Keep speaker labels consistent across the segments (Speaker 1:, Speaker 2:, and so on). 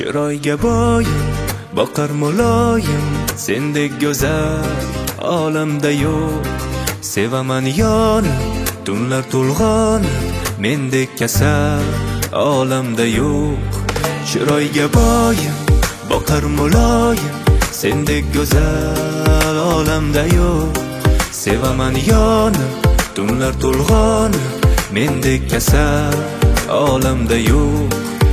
Speaker 1: chiroyga boyim, boqar muloyim, sendek go'zal olamda yo'q. Sevaman yonib, tunlar to'lg'onib, mendek kasal olamda yo'q. Chiroyga boyim, boqar muloyim, sendek go'zal olamda yo'q. Sevaman yonib, tunlar to'lg'onib, mendek kasal olamda yo'q.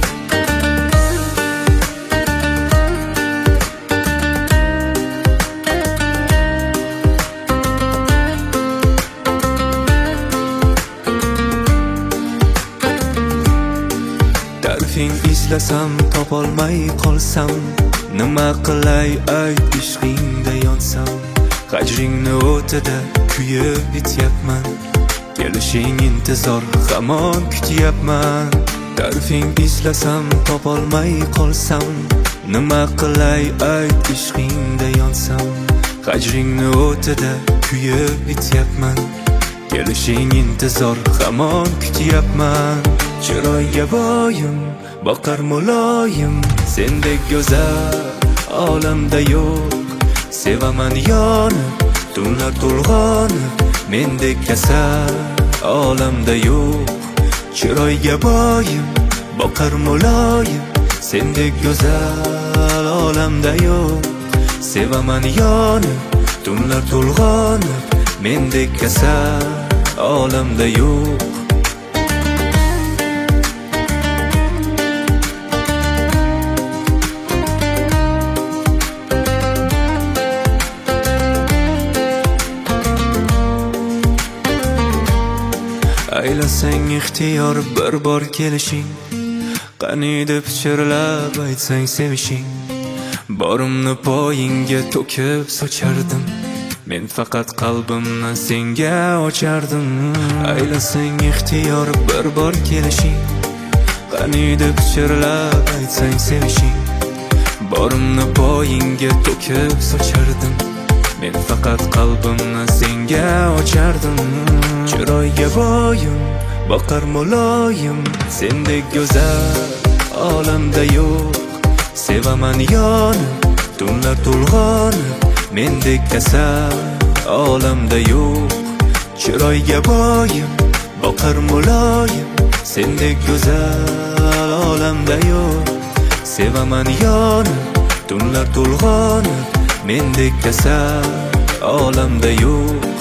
Speaker 1: Tarifing izlasam, topolmay qolsam, nima qilay ayt ishqingda yonsam. Hajringni o'tida kuyib bityapman, kelishing intizor hamon kutyapman. Tarifing izlasam, topolmay qolsam, nima qilay ayt ishqingda yonsam. Hajringni o'tida kuyib bityapman, kelishing intizor hamon kutyapman. Chiroyga boyim, boqar muloyim, sendek go'zal olamda yo'q. Sevaman yonib, tunlar to'lg'onib, mendek kasal olamda yo'q. Chiroyga boyim, boqar muloyim, sendek go'zal olamda yo'q. Sevaman yonib, tunlar to'lg'onib, mendek kasal olamda yo'q. Aylasang ixtiyor bir bor kelishing, qani deb pichirlab aytsang sevishing. Borimni poyingga to'kib sochardim, men faqat qalbimni senga ochardim. Aylasang ixtiyor bir bor kelishing, qani deb pichirlab aytsang sevishing. Borimni poyingga to'kib sochardim, men faqat qalbimni senga ochardim. Chiroyga boyim, boqar muloyim, sendek go'zal olamda yo'q. Sevaman yonib, tunlar to'lg'onib, mendek kasal olamda yo'q. Chiroyga boyim, boqar muloyim, sendek go'zal olamda yo'q. Sevaman yonib, tunlar to'lg'onib, mendek kasal olamda yo'q.